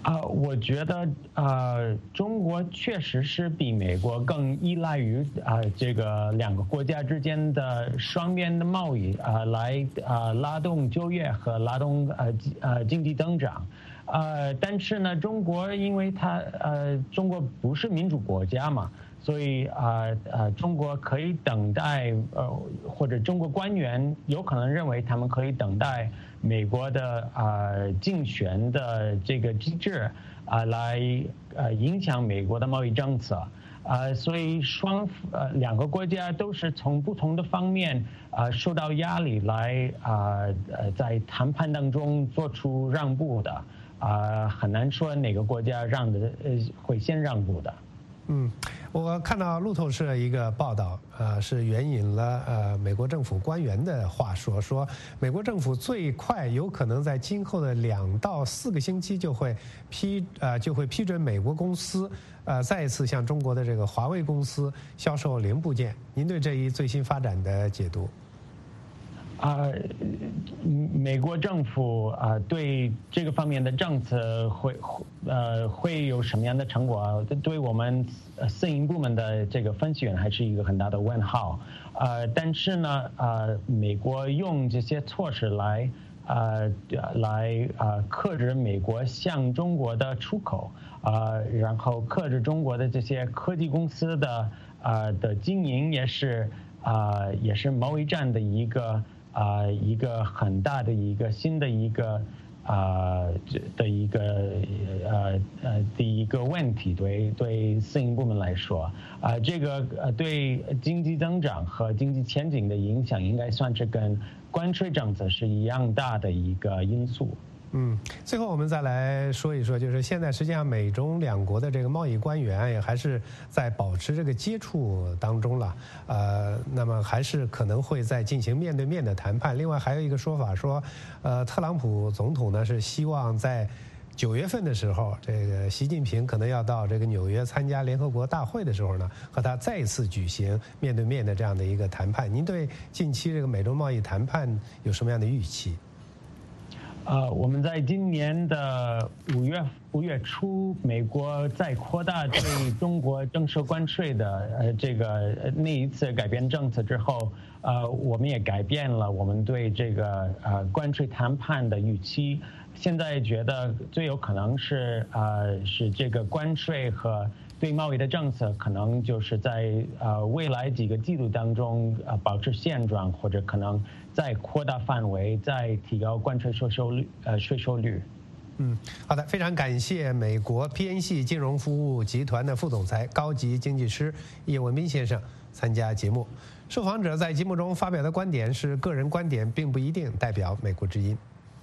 啊、呃，我觉得呃，中国确实是比美国更依赖于啊、呃、这个两个国家之间的双边的贸易啊、呃，来啊、呃、拉动就业和拉动呃呃经济增长。呃，但是呢，中国因为它呃中国不是民主国家嘛，所以啊 呃, 呃中国可以等待呃或者中国官员有可能认为他们可以等待美国的呃竞选的这个机制啊、呃、来呃影响美国的贸易政策啊、呃，所以双呃两个国家都是从不同的方面啊、呃、受到压力来啊 呃, 呃在谈判当中做出让步的啊、呃，很难说哪个国家让的呃会先让步的。 嗯，我看到路透社一个报道，呃，是援引了呃美国政府官员的话说，说美国政府最快有可能在今后的两到四个星期就会批呃就会批准美国公司呃再一次向中国的这个华为公司销售零部件。您对这一最新发展的解读？ 啊、呃，美国政府啊、呃、对这个方面的政策会呃会有什么样的成果？对我们私营部门的这个分析员还是一个很大的问号。呃，但是呢，呃，美国用这些措施来呃来呃克制美国向中国的出口，呃，然后克制中国的这些科技公司的呃的经营，也是啊、呃、也是贸易战的一个。啊、呃，一个很大的一个新的一个啊、呃、的一个呃呃的一个问题，对对私营部门来说，啊、呃，这个呃对经济增长和经济前景的影响，应该算是跟关税政策是一样大的一个因素。 嗯，最后我们再来说一说，就是现在实际上美中两国的这个贸易官员也还是在保持这个接触当中了，呃，那么还是可能会在进行面对面的谈判。另外还有一个说法说，呃，特朗普总统呢是希望在九月份的时候，这个习近平可能要到这个纽约参加联合国大会的时候呢，和他再一次举行面对面的这样的一个谈判。您对近期这个美中贸易谈判有什么样的预期？ 呃，我们在今年的五月五月初，美国在扩大对中国征收关税的呃这个那一次改变政策之后，呃，我们也改变了我们对这个呃关税谈判的预期。现在觉得最有可能是呃是这个关税和对贸易的政策，可能就是在呃未来几个季度当中呃保持现状，或者可能再扩大范围，再提高关税税收率呃税收率。 嗯，好的，非常感谢美国 P N C 金融服务集团的副总裁、高级经济师叶文斌先生参加节目。受访者在节目中发表的观点是个人观点，并不一定代表美国之音。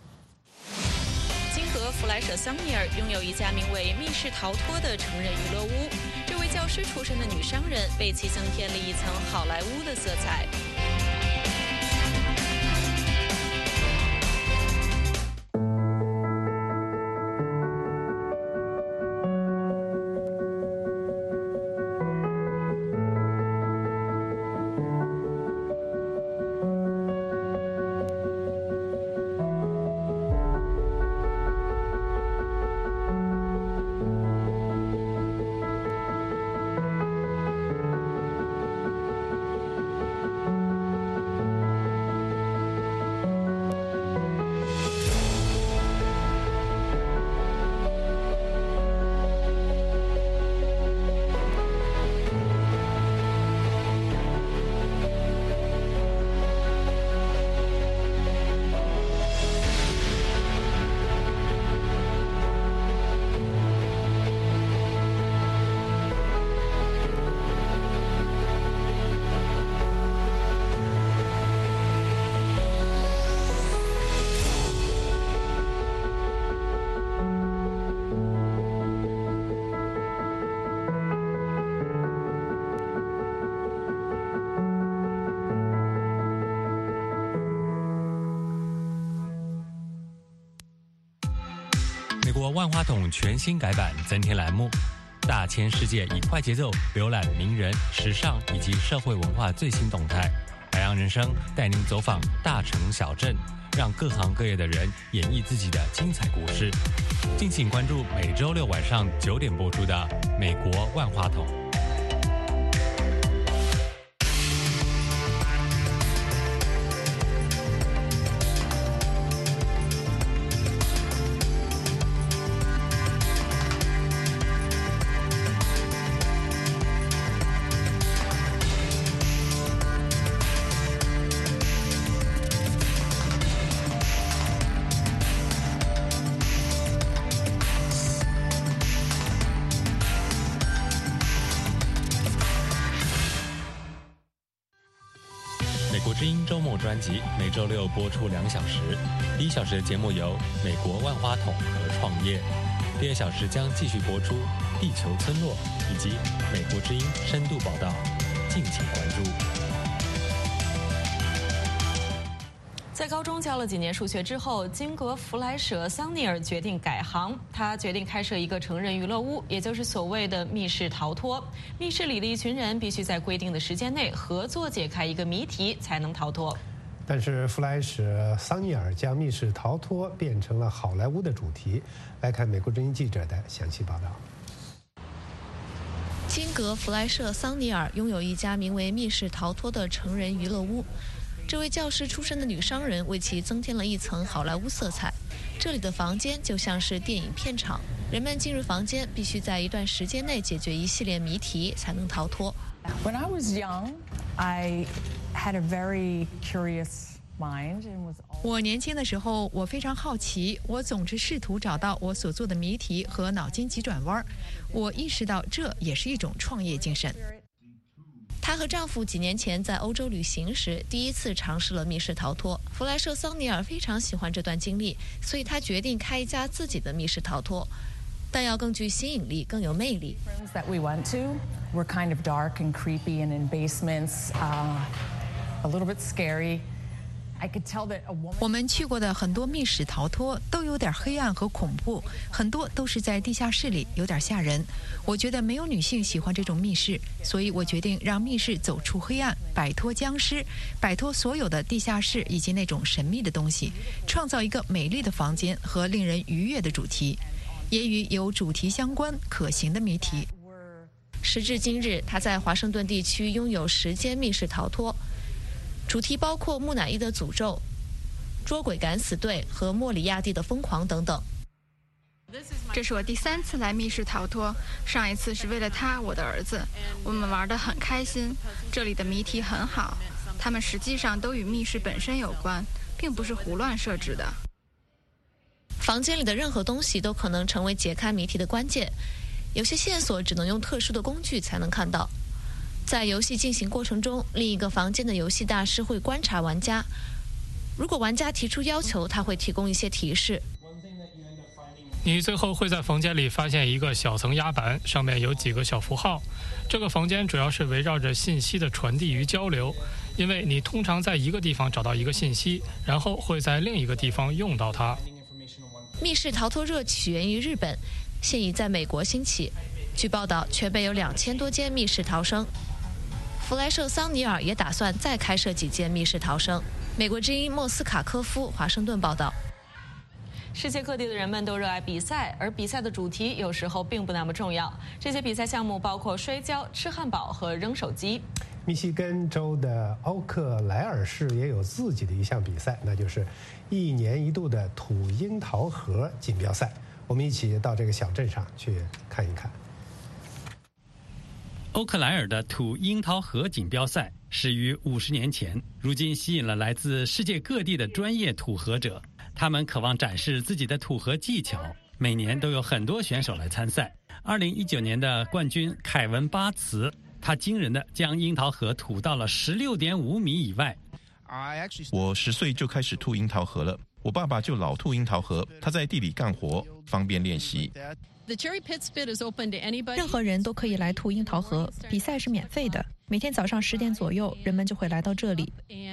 金河弗莱舍桑尼尔拥有一家名为密室逃脱的成人娱乐屋。这位教师出身的女商人为其增添了一层好莱坞的色彩。 美国万花筒全新改版，增添栏目，大千世界以快节奏浏览名人、时尚以及社会文化最新动态。海洋人生带您走访大城小镇， 让各行各业的人演绎自己的精彩故事。敬请关注每周六晚上九点播出的《美国万花筒》。美国之音周末专辑每周六播出两小时，第一小时的节目由美国万花筒和创业，第二小时将继续播出地球村落以及美国之音深度报道，敬请关注。 在高中教了几年数学之后，金格弗莱舍桑尼尔决定改行。他决定开设一个成人娱乐屋，也就是所谓的密室逃脱。密室里的一群人必须在规定的时间内合作解开一个谜题，才能逃脱。 但是弗莱舍桑尼尔将密室逃脱变成了好莱坞的主题。来看美国之音记者的详细报道。 金格弗莱舍桑尼尔拥有一家名为密室逃脱的成人娱乐屋。这位教师出身的女商人为其增添了一层好莱坞色彩。这里的房间就像是电影片场，人们进入房间必须在一段时间内解决一系列谜题才能逃脱。 When I was young, I had a very curious mind and was. 我年轻的时候，我非常好奇，我总是试图找到我所做的谜题和脑筋急转弯。我意识到这也是一种创业精神。她和丈夫几年前在欧洲旅行时，第一次尝试了密室逃脱。弗莱舍桑尼尔非常喜欢这段经历，所以她决定开一家自己的密室逃脱，但要更具吸引力，更有魅力。 That we went to were kind of dark and creepy and in basements, uh, a little bit scary. I could tell that a woman. 我们去过的很多密室逃脱都有点黑暗和恐怖，很多都是在地下室里，有点吓人。我觉得没有女性喜欢这种密室，所以我决定让密室走出黑暗，摆脱僵尸，摆脱所有的地下室以及那种神秘的东西，创造一个美丽的房间和令人愉悦的主题，也与有主题相关可行的谜题。时至今日，他在华盛顿地区拥有十间密室逃脱。主题包括木乃伊的诅咒、捉鬼敢死队和莫里亚蒂的疯狂等等。 这是我第三次来密室逃脱，上一次是为了他，我的儿子。我们玩得很开心，这里的谜题很好，它们实际上都与密室本身有关，并不是胡乱设置的。 房间里的任何东西都可能成为解开谜题的关键，有些线索只能用特殊的工具才能看到。在游戏进行过程中，另一个房间的游戏大师会观察玩家，如果玩家提出要求，他会提供一些提示。 你最后会在房间里发现一个小层压板，上面有几个小符号。这个房间主要是围绕着信息的传递与交流，因为你通常在一个地方找到一个信息，然后会在另一个地方用到它。 密室逃脱热起源于日本，现已在美国兴起。据报道，全美有两千多间密室逃生。弗莱舍桑尼尔也打算再开设几间密室逃生。美国之音莫斯卡科夫华盛顿报道。 世界各地的人们都热爱比赛，而比赛的主题有时候并不那么重要。这些比赛项目包括摔跤、吃汉堡和扔手机。 密西根州的欧克莱尔市也有自己的一项比赛，那就是一年一度的土樱桃核锦标赛。我们一起到这个小镇上去看一看。 欧克莱尔的土樱桃核锦标赛始于五十年前，如今吸引了来自世界各地的专业土核者，他们渴望展示自己的土核技巧。每年都有很多选手来参赛。二零一九年的冠军凯文巴茨，他惊人的将樱桃核吐到了十六点五米以外。 我十岁就开始吐樱桃核了，我爸爸就老吐樱桃核，他在地里干活，方便练习。 任何人都可以来吐樱桃核，比赛是免费的。每天早上十点左右，人们就会来到这里，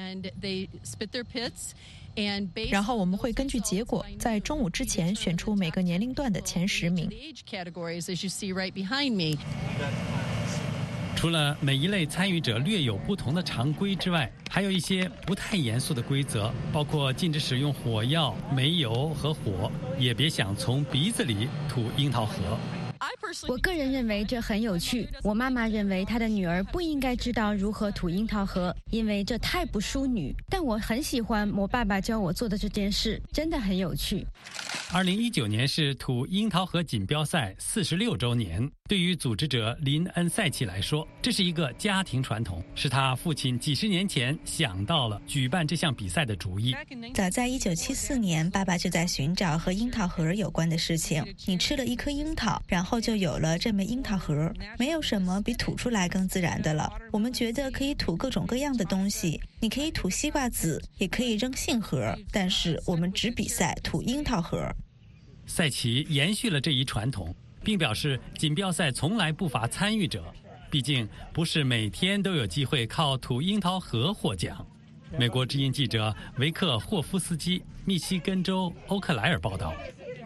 然后我们会根据结果，在中午之前选出每个年龄段的前十名。 除了每一类参与者略有不同的常规之外，还有一些不太严肃的规则，包括禁止使用火药、煤油和火，也别想从鼻子里吐樱桃核。 我个人认为这很有趣。我妈妈认为她的女儿不应该知道如何吐樱桃核，因为这太不淑女。但我很喜欢我爸爸教我做的这件事，真的很有趣。 二零一九年是吐樱桃核锦标赛四十六周年。对于组织者林恩塞奇来说，这是一个家庭传统，是他父亲几十年前想到了举办这项比赛的主意。 早在一九七四年，爸爸就在寻找和樱桃核有关的事情。你吃了一颗樱桃，然后就有了这枚樱桃核，没有什么比吐出来更自然的了。我们觉得可以吐各种各样的东西，你可以吐西瓜籽，也可以扔杏核，但是我们只比赛吐樱桃核。 赛奇延续了这一传统，并表示锦标赛从来不乏参与者，毕竟不是每天都有机会靠吐樱桃核获奖。美国之音记者维克霍夫斯基，密西根州欧克莱尔报道。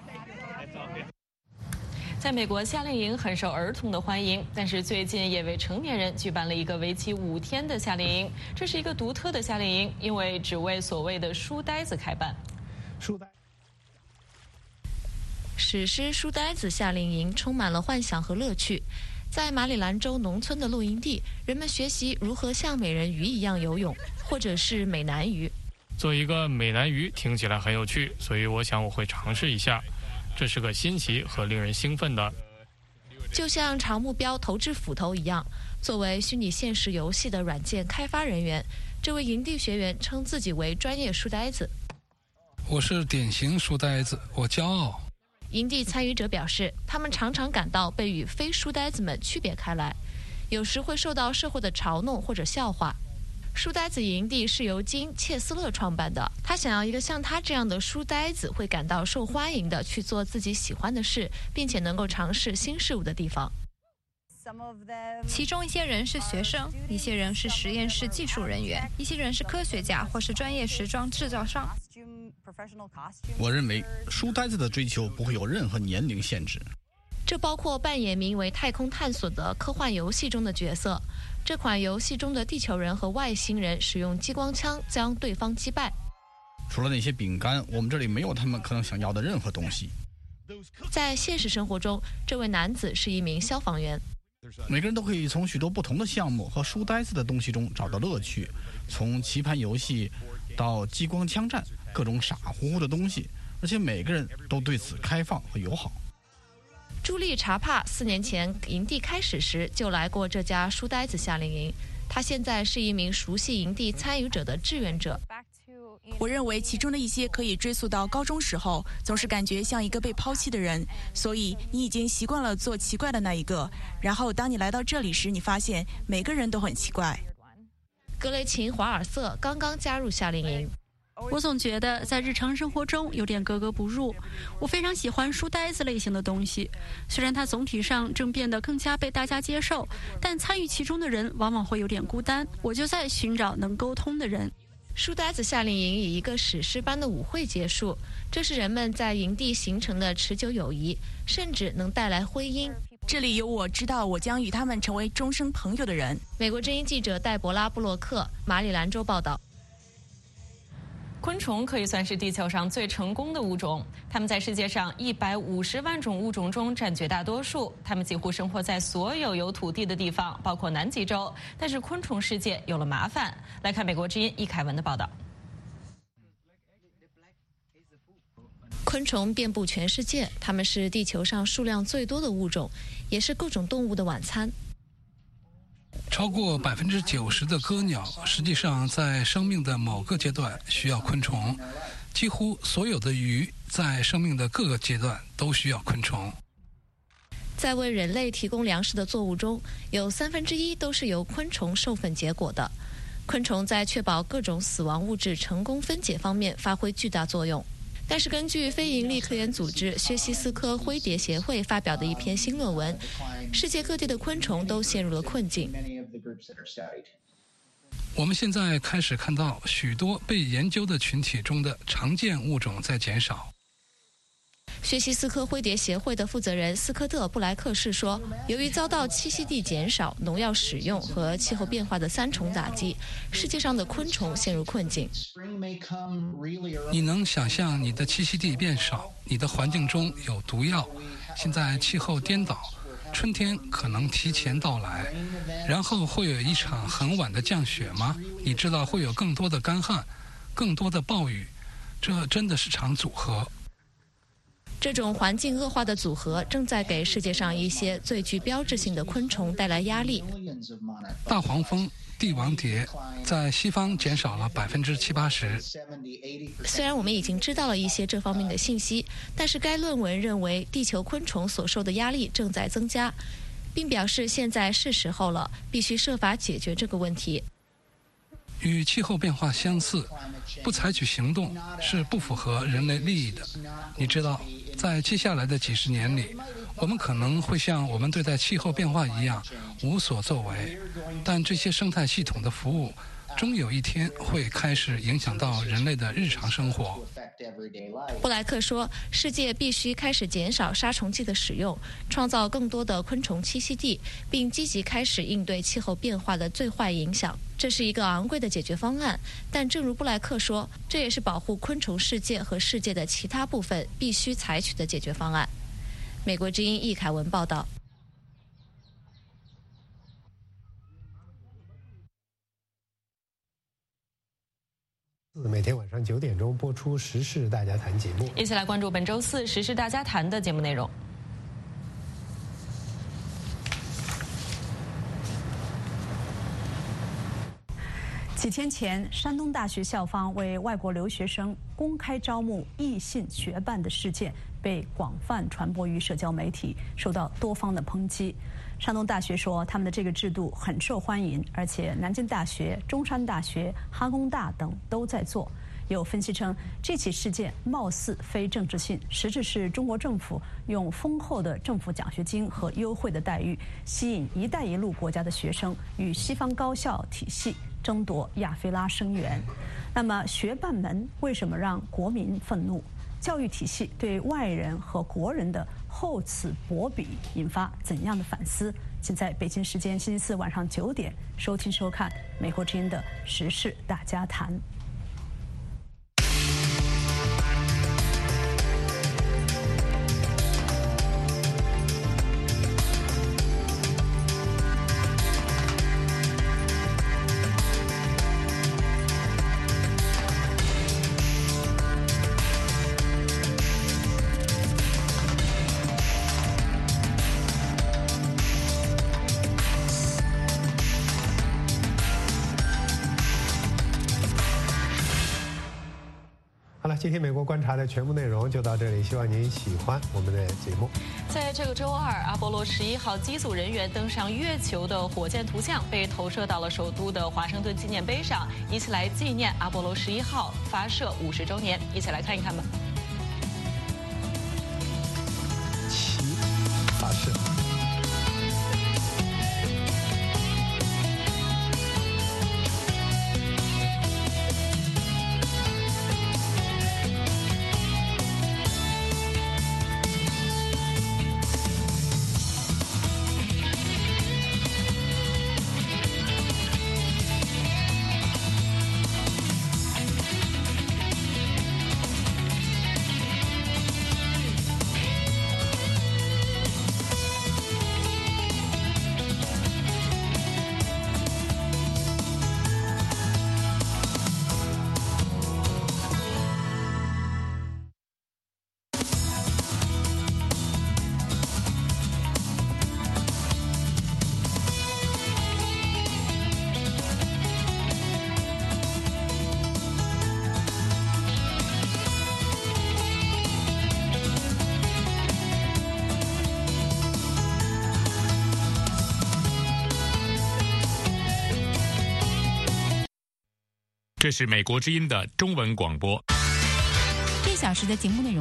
在美国，夏令营很受儿童的欢迎，但是最近也为成年人举办了一个为期五天的夏令营。这是一个独特的夏令营，因为只为所谓的书呆子开办。 书呆。 史诗书呆子夏令营充满了幻想和乐趣。在马里兰州农村的露营地，人们学习如何像美人鱼一样游泳，或者是美男鱼。 做一个美男鱼听起来很有趣，所以我想我会尝试一下。这是个新奇和令人兴奋的。 就像朝目标投掷斧头一样，作为虚拟现实游戏的软件开发人员，这位营地学员称自己为专业书呆子。 我是典型书呆子，我骄傲。 营地参与者表示，他们常常感到被与非书呆子们区别开来，有时会受到社会的嘲弄或者笑话。书呆子营地是由金·切斯勒创办的，他想要一个像他这样的书呆子会感到受欢迎的去做自己喜欢的事，并且能够尝试新事物的地方。 其中一些人是学生，一些人是实验室技术人员，一些人是科学家或是专业时装制造商。 我认为书呆子的追求不会有任何年龄限制。 这包括扮演名为太空探索的科幻游戏中的角色。这款游戏中的地球人和外星人使用激光枪将对方击败。 除了那些饼干，我们这里没有他们可能想要的任何东西。 在现实生活中，这位男子是一名消防员。 每个人都可以从许多不同的项目和书呆子的东西中找到乐趣，从棋盘游戏到激光枪战，各种傻乎乎的东西，而且每个人都对此开放和友好。 朱莉·查帕四年前营地开始时就来过这家书呆子夏令营，她现在是一名熟悉营地参与者的志愿者。 我认为其中的一些可以追溯到高中时候，总是感觉像一个被抛弃的人，所以你已经习惯了做奇怪的那一个，然后当你来到这里时，你发现每个人都很奇怪。 格雷琴·华尔瑟刚刚加入夏令营。 我总觉得在日常生活中有点格格不入。我非常喜欢书呆子类型的东西，虽然它总体上正变得更加被大家接受，但参与其中的人往往会有点孤单。我就在寻找能沟通的人。 书呆子夏令营以一个史诗般的舞会结束，这是人们在营地形成的持久友谊，甚至能带来婚姻。 这里有我知道我将与他们成为终生朋友的人。 美国之音记者黛博拉·布洛克，马里兰州报道。 昆虫可以算是地球上最成功的物种，它们在世界上一百五十万种物种中占绝大多数，它们几乎生活在所有有土地的地方，包括南极洲。但是昆虫世界有了麻烦。来看美国之音易凯文的报道。 昆虫遍布全世界，它们是地球上数量最多的物种，也是各种动物的晚餐。 超过百分之九十的歌鸟实际上在生命的某个阶段需要昆虫，几乎所有的鱼在生命的各个阶段都需要昆虫。 在为人类提供粮食的作物中，有三分之一都是由昆虫授粉结果的。昆虫在确保各种死亡物质成功分解方面发挥巨大作用。但是根据非营利科研组织薛西斯科灰蝶协会发表的一篇新论文，世界各地的昆虫都陷入了困境。 我们现在开始看到许多被研究的群体中的常见物种在减少。 学习斯科灰蝶协会的负责人斯科特·布莱克士说，由于遭到栖息地减少、农药使用和气候变化的三重打击，世界上的昆虫陷入困境。 你能想象你的栖息地变少，你的环境中有毒药，现在气候颠倒，春天可能提前到来，然后会有一场很晚的降雪吗？你知道会有更多的干旱，更多的暴雨，这真的是场组合。 这种环境恶化的组合正在给世界上一些最具标志性的昆虫带来压力。 大黄蜂、帝王蝶在西方减少了百分之七八十。 虽然我们已经知道了一些这方面的信息，但是该论文认为地球昆虫所受的压力正在增加，并表示现在是时候了，必须设法解决这个问题。 与气候变化相似，不采取行动是不符合人类利益的。你知道，在接下来的几十年里，我们可能会像我们对待气候变化一样无所作为，但这些生态系统的服务终有一天会开始影响到人类的日常生活。 布莱克说，世界必须开始减少杀虫剂的使用，创造更多的昆虫栖息地，并积极开始应对气候变化的最坏影响。这是一个昂贵的解决方案，但正如布莱克说，这也是保护昆虫世界和世界的其他部分必须采取的解决方案。美国之音易凯文报道。 每天晚上九点钟播出《时事大家谈》节目， 一起来关注本周四《时事大家谈》的节目内容。 几天前，山东大学校方为外国留学生公开招募异性学伴的事件被广泛传播于社交媒体，受到多方的抨击。山东大学说，他们的这个制度很受欢迎，而且南京大学、中山大学、哈工大等都在做。有分析称，这起事件貌似非政治性，实质是中国政府用丰厚的政府奖学金和优惠的待遇，吸引“一带一路”国家的学生与西方高校体系争夺亚非拉生源。那么，学伴们为什么让国民愤怒？教育体系对外人和国人的厚此薄彼引发怎样的反思？请在北京时间星期四晚上九点收听收看美国之音的《时事大家谈》。 好了，今天美国观察的全部内容就到这里，希望您喜欢我们的节目。 在这个周二，阿波罗十一号机组人员登上月球的火箭图像被投射到了首都的华盛顿纪念碑上，以此来纪念阿波罗十一号发射五十周年。一起来看一看吧。 七发射。 这是美国之音的中文广播。 一小时的节目内容。